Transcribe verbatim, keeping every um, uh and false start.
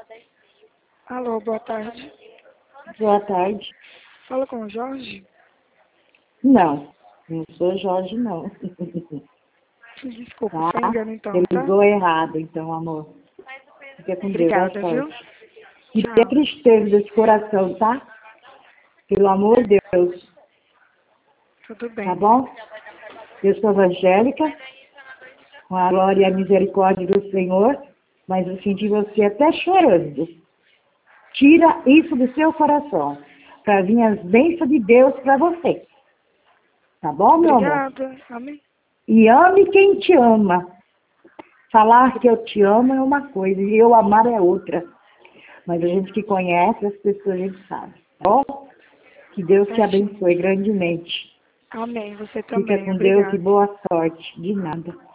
Alô, boa tarde. Boa tarde. Fala com o Jorge? Não, não sou Jorge, não. Desculpa, Tá? foi engano então, Você tá? ligou errado, então, amor. Fica com Deus, boa Obrigada, viu? sorte. E Tchau. tem tristeza desse coração, tá? Pelo amor de Deus, Tudo tá bem. bom? Eu sou evangélica, com a glória e a misericórdia do Senhor, mas eu senti você até chorando. Tira isso do seu coração, para vir as bênçãos de Deus para você. Tá bom, meu amor? Obrigada. Amém. E ame quem te ama. Falar que eu te amo é uma coisa e eu amar é outra. Mas a gente que conhece as pessoas, a gente sabe. Tá bom? Que Deus te Certinho. abençoe grandemente. Amém. Você Fica também. com Deus e Obrigada. boa sorte. De nada.